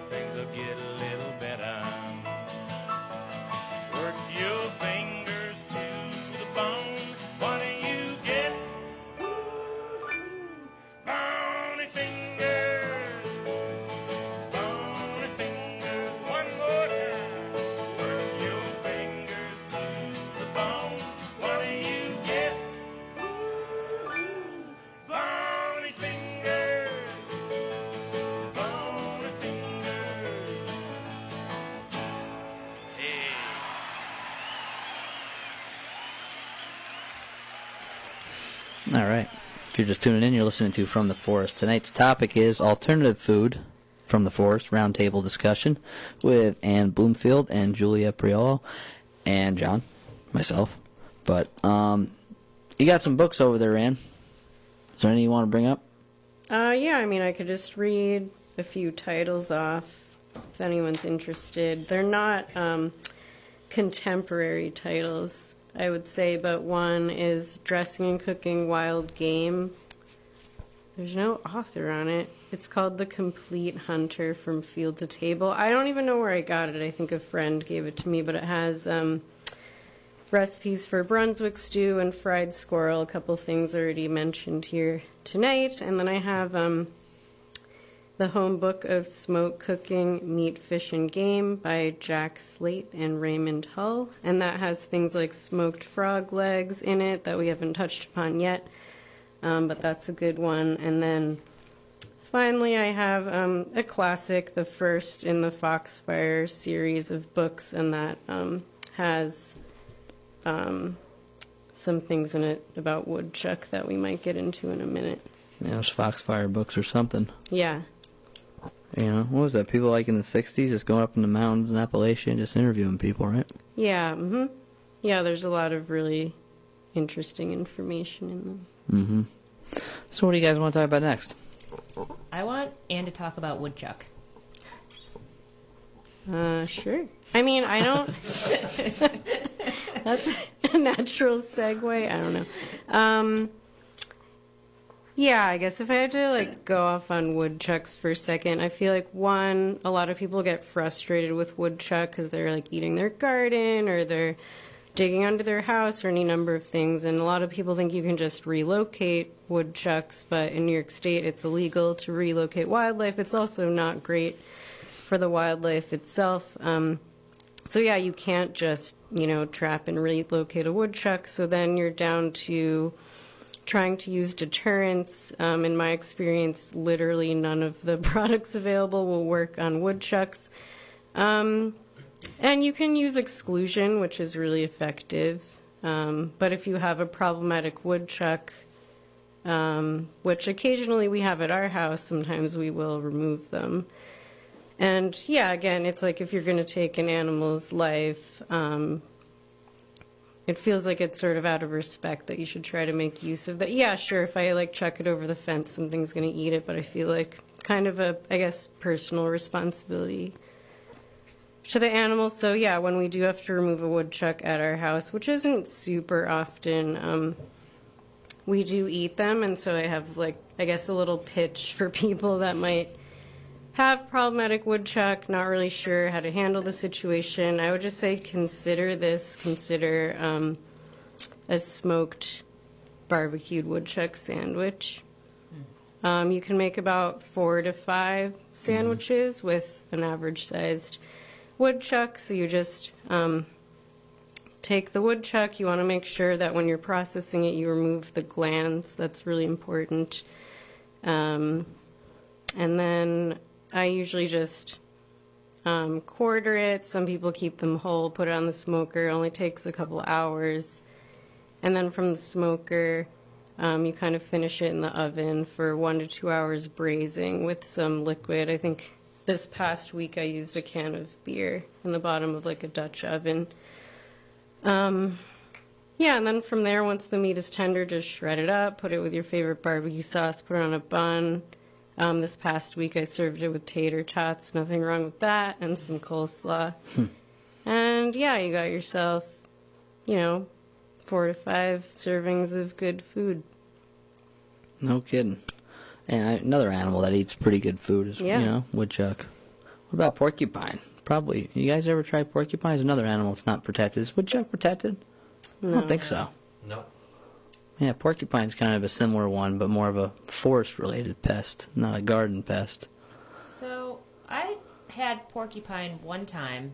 All right. If you're just tuning in, you're listening to From the Forest. Tonight's topic is alternative food from the forest, roundtable discussion with Ann Bloomfield and Julia Priolo and John, myself. But um, you got some books over there, Ann. Is there any you want to bring up? Uh, yeah, I mean, I could just read a few titles off if anyone's interested. They're not um, contemporary titles, I would say, but one is Dressing and Cooking Wild Game. There's no author on it. It's called The Complete Hunter from Field to Table. I don't even know where I got it. I think a friend gave it to me, but it has um, recipes for Brunswick stew and fried squirrel, a couple things already mentioned here tonight. And then I have um, The Home Book of Smoke Cooking Meat, Fish, and Game by Jack Slate and Raymond Hull. And that has things like smoked frog legs in it that we haven't touched upon yet. Um, but that's a good one. And then finally, I have um, a classic, the first in the Foxfire series of books, and that um, has um, some things in it about woodchuck that we might get into in a minute. Yeah, those Foxfire books or something. Yeah. You know, what was that? People like in the sixties just going up in the mountains in Appalachia and just interviewing people, right? Yeah, mm-hmm. Yeah, there's a lot of really interesting information in them. Mm-hmm. So what do you guys want to talk about next? I want Ann to talk about woodchuck. Uh, sure. I mean, I don't... That's a natural segue. I don't know. Um, yeah, I guess if I had to, like, go off on woodchucks for a second, I feel like, one, a lot of people get frustrated with woodchuck because they're, like, eating their garden or they're digging under their house or any number of things, and a lot of people think you can just relocate woodchucks, but in New York State it's illegal to relocate wildlife. It's also not great for the wildlife itself. Um, so yeah, you can't just, you know, trap and relocate a woodchuck, so then you're down to trying to use deterrents. Um, in my experience, literally none of the products available will work on woodchucks. Um, And you can use exclusion, which is really effective. Um, but if you have a problematic woodchuck, um, which occasionally we have at our house, sometimes we will remove them. And yeah, again, it's like if you're going to take an animal's life, um, it feels like it's sort of out of respect that you should try to make use of that. Yeah, sure, if I like chuck it over the fence, something's going to eat it, but I feel like kind of a, I guess, personal responsibility to the animals. So yeah, when we do have to remove a woodchuck at our house, which isn't super often, um, we do eat them. And so I have, like, I guess a little pitch for people that might have problematic woodchuck, not really sure how to handle the situation. I would just say consider this, consider um, a smoked barbecued woodchuck sandwich. Um, you can make about four to five sandwiches mm-hmm. with an average sized woodchuck. So you just um, take the woodchuck. You want to make sure that when you're processing it, you remove the glands. That's really important. Um, and then I usually just um, quarter it. Some people keep them whole, put it on the smoker. It only takes a couple hours. And then from the smoker, um, you kind of finish it in the oven for one to two hours braising with some liquid. I think this past week I used a can of beer in the bottom of like a Dutch oven. Um, yeah, and then from there, once the meat is tender, just shred it up, put it with your favorite barbecue sauce, put it on a bun. Um, this past week I served it with tater tots, nothing wrong with that, and some coleslaw. And yeah, you got yourself, you know, four to five servings of good food. No kidding. And another animal that eats pretty good food is, yeah. you know, woodchuck. What about porcupine? Probably. You guys ever try porcupine? It's another animal that's not protected. Is woodchuck protected? No. I don't think so. No. Yeah, porcupine's kind of a similar one, but more of a forest-related pest, not a garden pest. So, I had porcupine one time.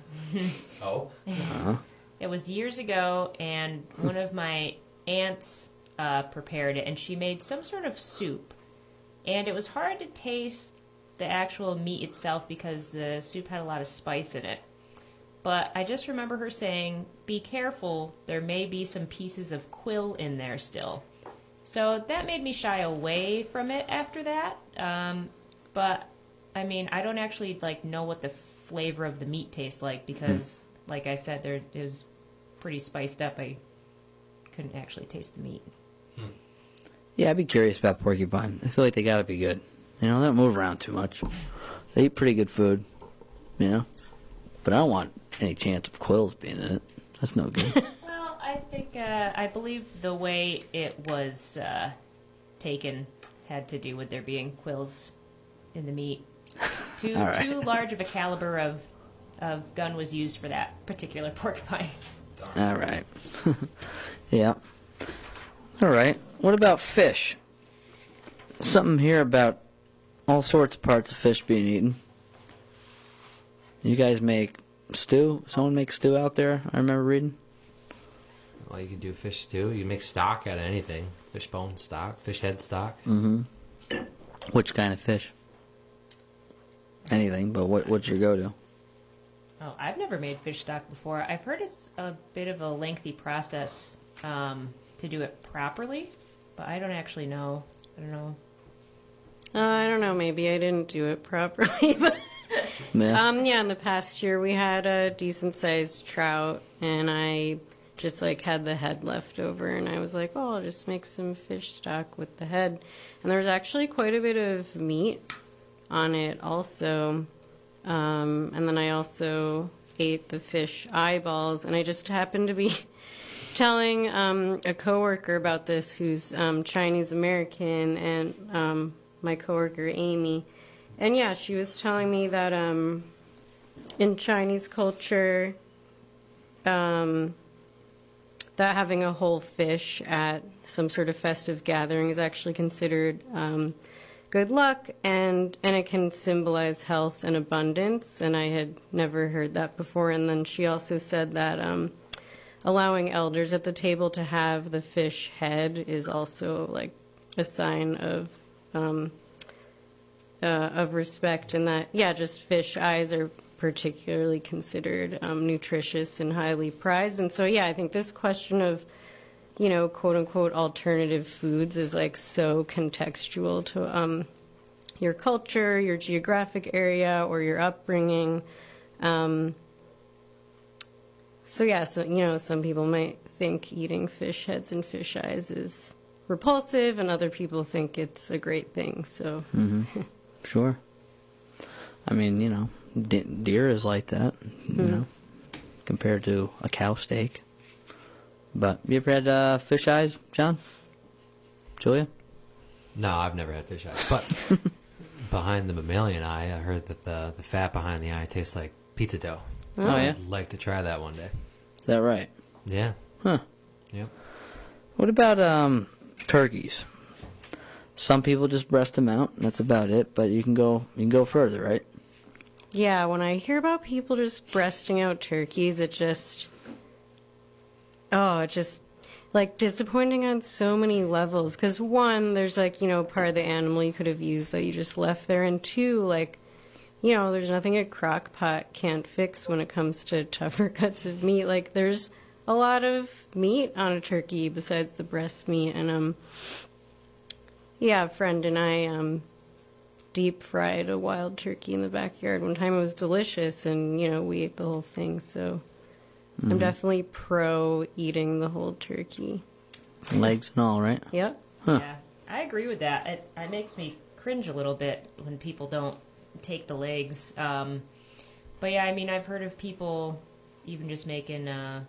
Oh? Uh-huh. It was years ago, and one of my aunts uh, prepared it, and she made some sort of soup. And it was hard to taste the actual meat itself because the soup had a lot of spice in it. But I just remember her saying, be careful, there may be some pieces of quill in there still. So that made me shy away from it after that. Um, but, I mean, I don't actually, like, know what the flavor of the meat tastes like because, hmm. like I said, there it was pretty spiced up. I couldn't actually taste the meat. Hmm. Yeah, I'd be curious about porcupine. I feel like they gotta be good. You know, they don't move around too much. They eat pretty good food, you know? But I don't want any chance of quills being in it. That's no good. Well, I think, uh, I believe the way it was uh, taken had to do with there being quills in the meat. Too, right. too large of a caliber of, of gun was used for that particular porcupine. All right. Yeah. All right. What about fish? Something here about all sorts of parts of fish being eaten. You guys make stew? Someone make stew out there? I remember reading. Well, you can do fish stew. You can make stock out of anything. Fish bone stock, fish head stock. Mm-hmm. Which kind of fish? Anything, but what, what's your go-to? Oh, I've never made fish stock before. I've heard it's a bit of a lengthy process um, to do it properly, but I don't actually know. I don't know. Uh, I don't know. Maybe I didn't do it properly, but yeah. Um, yeah, in the past year we had a decent-sized trout, and I just like had the head left over, and I was like, oh, I'll just make some fish stock with the head. And there was actually quite a bit of meat on it also. Um, and then I also ate the fish eyeballs, and I just happened to be telling um, a coworker about this who's um, Chinese American, and um, my coworker Amy. And yeah, she was telling me that um, in Chinese culture, um, that having a whole fish at some sort of festive gathering is actually considered um, good luck, and, and it can symbolize health and abundance. And I had never heard that before. And then she also said that um, allowing elders at the table to have the fish head is also like a sign of um, uh, of respect, and that, yeah, just fish eyes are particularly considered um, nutritious and highly prized. And so, yeah, I think this question of, you know, quote unquote alternative foods is like so contextual to um, your culture, your geographic area, or your upbringing. Um, so, yeah, so, you know, some people might think eating fish heads and fish eyes is repulsive, and other people think it's a great thing. So, mm-hmm. Sure. I mean, you know, de- deer is like that, you mm-hmm. know, compared to a cow steak. But you ever had uh, fish eyes, John? Julia? No, I've never had fish eyes. But behind the mammalian eye, I heard that the the fat behind the eye tastes like pizza dough. Oh, oh yeah? I'd like to try that one day. Is that right? Yeah. Huh. Yep. What about um, turkeys? Some people just breast them out, and that's about it. But you can go you can go further, right? Yeah, when I hear about people just breasting out turkeys, it just... Oh, it just, like, disappointing on so many levels. Because, one, there's, like, you know, part of the animal you could have used that you just left there. And, two, like, you know, there's nothing a crock pot can't fix when it comes to tougher cuts of meat. Like, there's a lot of meat on a turkey besides the breast meat. And, um, yeah, a friend and I um, deep fried a wild turkey in the backyard one time. It was delicious, and, you know, we ate the whole thing, so... Mm-hmm. I'm definitely pro eating the whole turkey. Legs and all, right? Yep. Huh. Yeah, I agree with that. It, it makes me cringe a little bit when people don't take the legs. Um, but yeah, I mean, I've heard of people even just making, uh,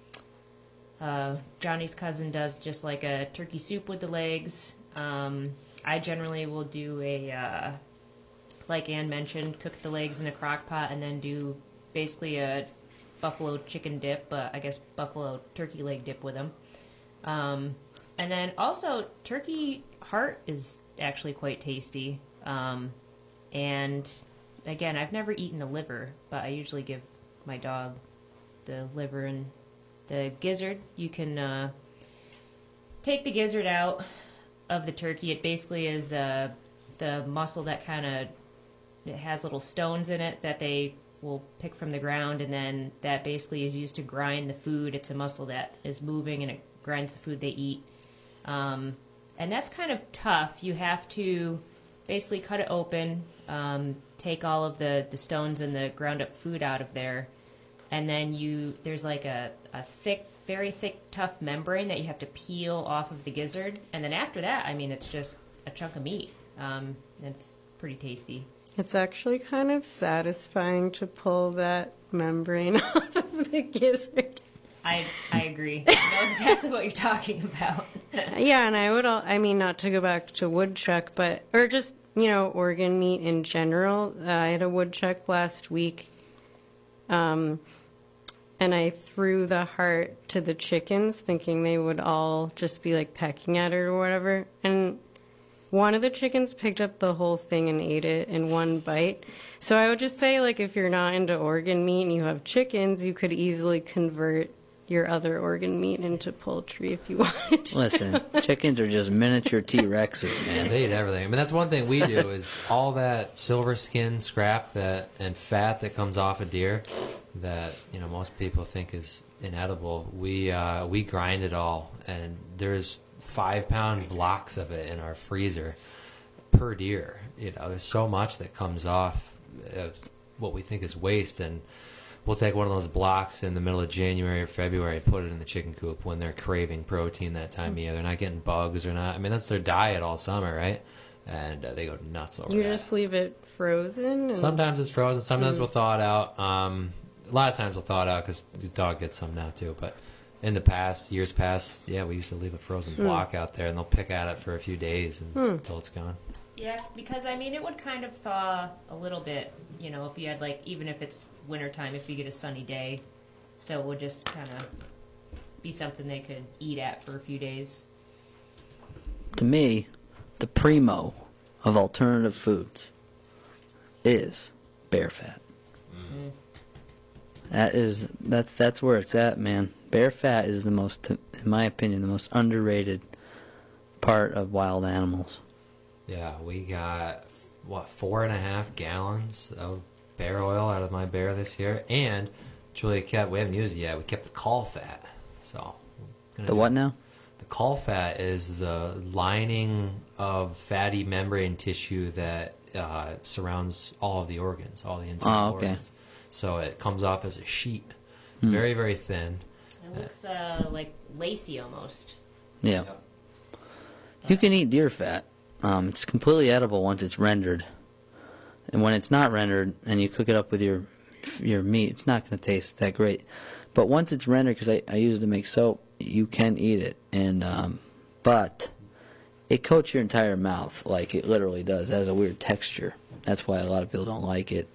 uh, Johnny's cousin does just like a turkey soup with the legs. Um, I generally will do a, uh, like Ann mentioned, cook the legs in a crock pot and then do basically a buffalo chicken dip, but I guess buffalo turkey leg dip with them. Um, and then also turkey heart is actually quite tasty. Um, and again, I've never eaten the liver, but I usually give my dog the liver and the gizzard. You can uh, take the gizzard out of the turkey. It basically is uh, the muscle that kind of it has little stones in it that they will pick from the ground, and then that basically is used to grind the food. It's a muscle that is moving, and it grinds the food they eat. Um, and that's kind of tough. You have to basically cut it open, um, take all of the, the stones and the ground up food out of there, and then you there's like a, a thick, very thick, tough membrane that you have to peel off of the gizzard, and then after that, I mean, it's just a chunk of meat. Um, it's pretty tasty. It's actually kind of satisfying to pull that membrane off of the gizzard. I I agree. I know exactly what you're talking about. Yeah, and I would, all, I mean, not to go back to woodchuck, but, or just, you know, organ meat in general. Uh, I had a woodchuck last week, um, and I threw the heart to the chickens, thinking they would all just be, like, pecking at it or whatever. And one of the chickens picked up the whole thing and ate it in one bite. So I would just say, like, if you're not into organ meat and you have chickens, you could easily convert your other organ meat into poultry if you wanted to. Listen, chickens are just miniature T-Rexes, man. They eat everything. I mean, that's one thing we do is all that silver skin scrap that and fat that comes off a deer that, you know, most people think is inedible. We uh, we grind it all, and there's five pound blocks of it in our freezer per deer. You know, there's so much that comes off of what we think is waste, and we'll take one of those blocks in the middle of January or February and put it in the chicken coop when they're craving protein that time of year. They're not getting bugs or not. I mean, that's their diet all summer, right? And uh, they go nuts over You that. just leave it frozen? And Sometimes it's frozen. Sometimes Mm. we'll thaw it out. Um, a lot of times we'll thaw it out because the dog gets some now too. But in the past, years past, yeah, we used to leave a frozen block out there, and they'll pick at it for a few days and, Hmm. until it's gone. Yeah, because, I mean, it would kind of thaw a little bit, you know, if you had, like, even if it's wintertime, if you get a sunny day. So it would just kind of be something they could eat at for a few days. To me, the primo of alternative foods is bear fat. Mm. That is that's that's where it's at, man. Bear fat is the most, in my opinion, the most underrated part of wild animals. Yeah, we got, what, four and a half gallons of bear oil out of my bear this year. And Julia kept, we haven't used it yet, we kept the caul fat. So, The what now? The caul fat is the lining of fatty membrane tissue that uh, surrounds all of the organs, all the internal Oh, okay. organs. So it comes off as a sheet, Hmm. very, very thin. It looks uh, like lacy almost. Yeah. You can eat deer fat. Um, it's completely edible once it's rendered. And when it's not rendered and you cook it up with your your meat, it's not going to taste that great. But once it's rendered, because I, I use it to make soap, you can eat it. And um, but it coats your entire mouth like it literally does. It has a weird texture. That's why a lot of people don't like it.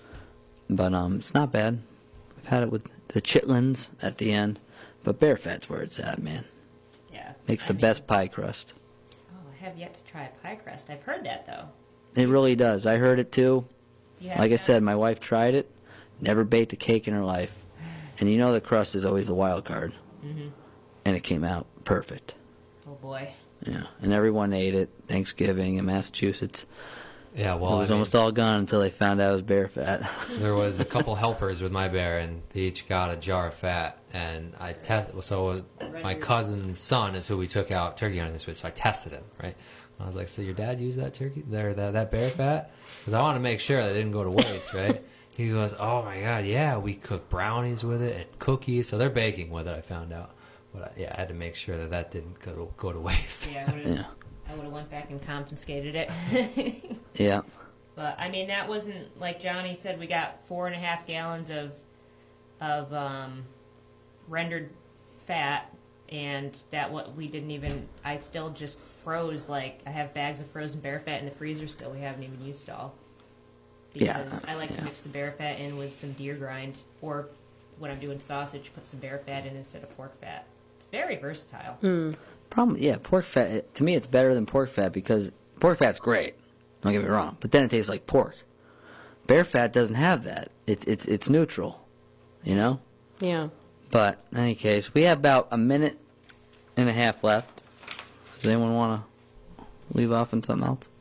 But um, it's not bad. I've had it with the chitlins at the end. But bear fat's where it's at, man. Yeah. Makes I the mean- best pie crust. Oh, I have yet to try a pie crust. I've heard that, though. It really does. I heard it too. You have Like I that? said, my wife tried it. Never baked a cake in her life. And you know the crust is always the wild card. Mm-hmm. And it came out perfect. Oh, boy. Yeah. And everyone ate it. Thanksgiving in Massachusetts. Yeah, well, it was I mean- almost all gone until they found out it was bear fat. There was a couple helpers with my bear, and they each got a jar of fat. And I test. So my cousin's son is who we took out turkey hunting this with. So I tested him, right? I was like, "So your dad used that turkey, there, that that bear fat?" Because I want to make sure that it didn't go to waste, right? He goes, "Oh my god, yeah, we cook brownies with it and cookies." So they're baking with it. I found out, but I, yeah, I had to make sure that that didn't go to, go to waste. Yeah, I would have Yeah. I would have went back and confiscated it. Yeah. But I mean, that wasn't like Johnny said. We got four and a half gallons of of um, rendered fat, and that what we didn't even. I still just froze. Like I have bags of frozen bear fat in the freezer still. We haven't even used it all because Yeah, I like to yeah. mix the bear fat in with some deer grind, or when I'm doing sausage, put some bear fat in instead of pork fat. It's very versatile. Problem, yeah, pork fat, to me it's better than pork fat because pork fat's great. Don't get me wrong. But then it tastes like pork. Bear fat doesn't have that. It's it's it's neutral, you know? Yeah. But in any case, we have about a minute and a half left. Does anyone want to leave off on something else?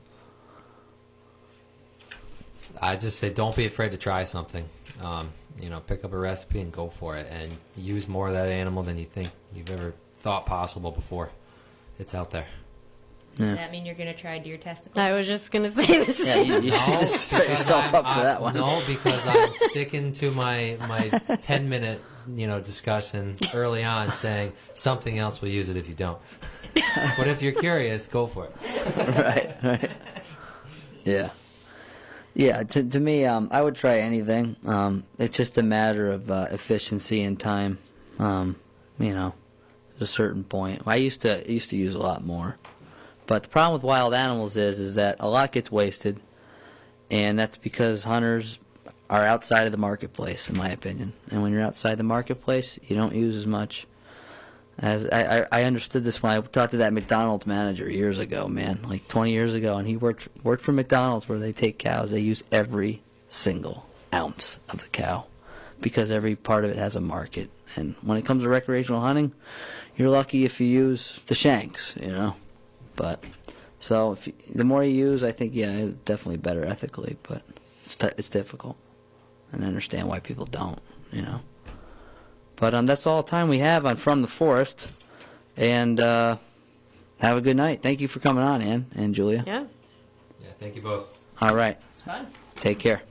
I just say don't be afraid to try something. Um, you know, pick up a recipe and go for it, and use more of that animal than you think you've ever thought possible before. It's out there. Does Yeah. that mean you're going to try deer testicles? I was just going to say this. Yeah, you, you should No, just set because yourself I'm- up for I- that one. No, because I'm sticking to my my ten minute you know discussion early on, saying something else will use it if you don't. But if you're curious, go for it. right, right. Yeah. Yeah, to, to me, um, I would try anything. Um, it's just a matter of uh, efficiency and time. Um, you know, at a certain point. I used to I used to use a lot more. But the problem with wild animals is is that a lot gets wasted, and that's because hunters are outside of the marketplace, in my opinion. And when you're outside the marketplace, you don't use as much. As I, I, I understood this when I talked to that McDonald's manager years ago, man, like twenty years ago, and he worked worked for McDonald's where they take cows. They use every single ounce of the cow because every part of it has a market. And when it comes to recreational hunting, you're lucky if you use the shanks, you know. But so if you, the more you use, I think yeah, it's definitely better ethically, but it's t- it's difficult, and I understand why people don't, you know. But um, that's all the time we have on From the Forest. And uh, have a good night. Thank you for coming on, Ann and Julia. Yeah. Yeah, thank you both. All right. It's fun. Take care.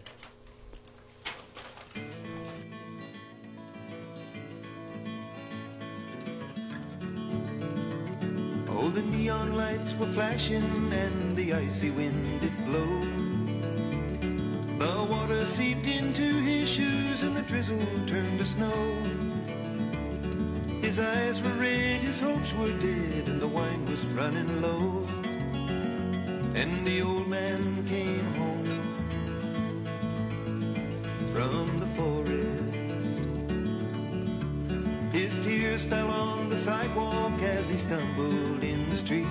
Oh, the neon lights were flashing and the icy wind did blow. The water seeped into his shoes and the drizzle turned to snow. His eyes were red, his hopes were dead, and the wine was running low. And the old man came home from the forest. His tears fell on the sidewalk as he stumbled in the street.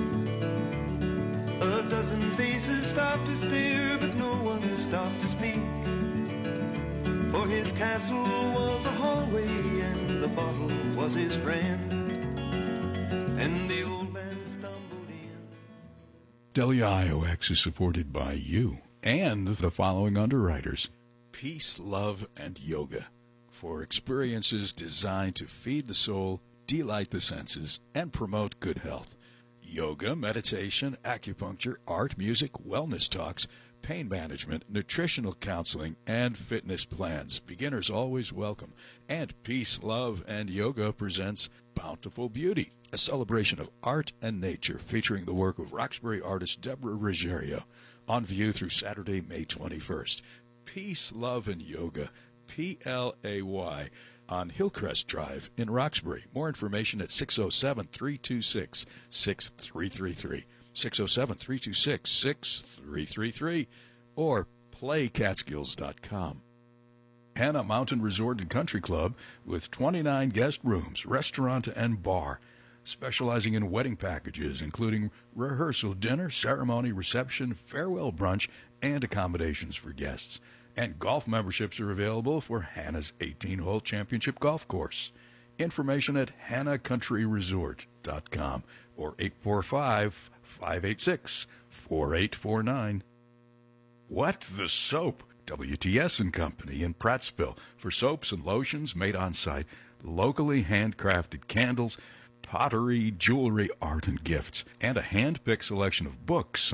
A dozen faces stopped to stare, but no one stopped to speak. For his castle was a hallway and the bottle was his friend. And the old man stumbled in. W I O X is supported by you and the following underwriters: Peace, Love, and Yoga, for experiences designed to feed the soul, delight the senses, and promote good health. Yoga, meditation, acupuncture, art, music, wellness talks, pain management, nutritional counseling, and fitness plans. Beginners always welcome. And Peace, Love, and Yoga presents Bountiful Beauty, a celebration of art and nature featuring the work of Roxbury artist Deborah Ruggiero, on view through Saturday, May twenty-first. Peace, Love, and Yoga, P L A Y, on Hillcrest Drive in Roxbury. More information at six oh seven, three two six, six three three three, six oh seven, three two six, six three three three, or play catskills dot com. Hannah Mountain Resort and Country Club with twenty-nine guest rooms, restaurant, and bar, specializing in wedding packages, including rehearsal, dinner, ceremony, reception, farewell brunch, and accommodations for guests. And golf memberships are available for Hannah's eighteen-hole championship golf course. Information at hannah country resort dot com or eight four five, five eight six, four eight four nine. What the Soap? W T S and Company in Prattsville for soaps and lotions made on site, locally handcrafted candles, pottery, jewelry, art, and gifts, and a hand-picked selection of books